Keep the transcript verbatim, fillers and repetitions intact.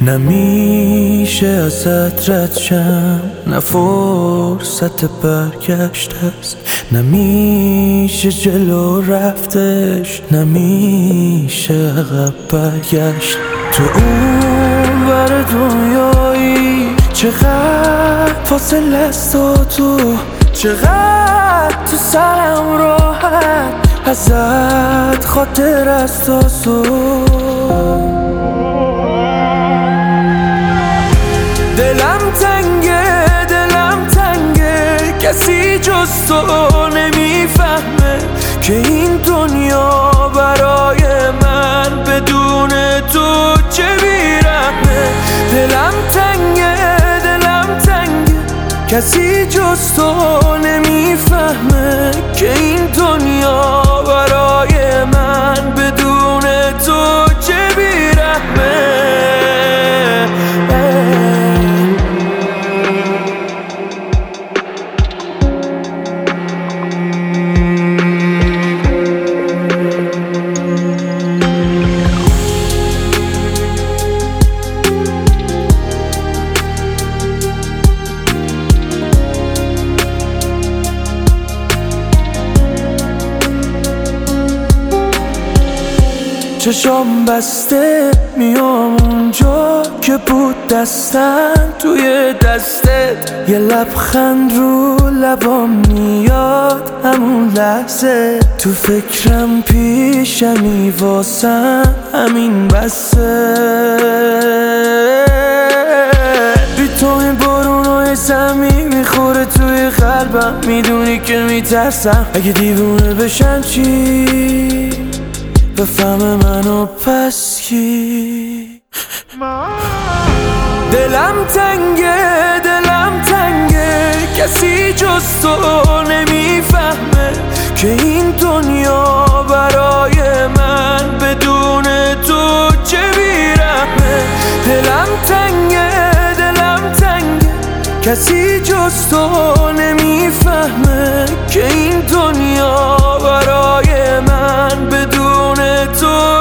نمیشه ازت رد شم، نه فرصت برگشت است، نمیشه جلو رفتش، نمیشه عقب برگشت. تو اون ور دنیایی چقدر فاصله است و تو چقدر تو سرم راحت ازت خاطر است آسون. دلم تنگه دلم تنگه کسی جز تو نمیفهمه که این دنیا برای من بدون تو چه بیرحمه. دلم تنگه دلم تنگه کسی جز تو نمیفهمه که این دنیا برای من بدون تو چه بیرحمه. چشام بسته میام اونجا که بود دستم توی دستت، یه لبخند رو لبام میاد همون لحظه، تو فکرم پیشمی واسم همین بسه. بی تو این بارونای زمین میخوره توی قلبم، میدونی که میترسم اگه دیوونه بشم چی بفهم منو پس کی. دلم تنگه دلم تنگه کسی جز تو نمیفهمه که این دنیا برای من بدون تو چه بیرحمه. دلم تنگه دلم تنگه کسی جز تو نمیفهمه که این دنیا برای من بدون تو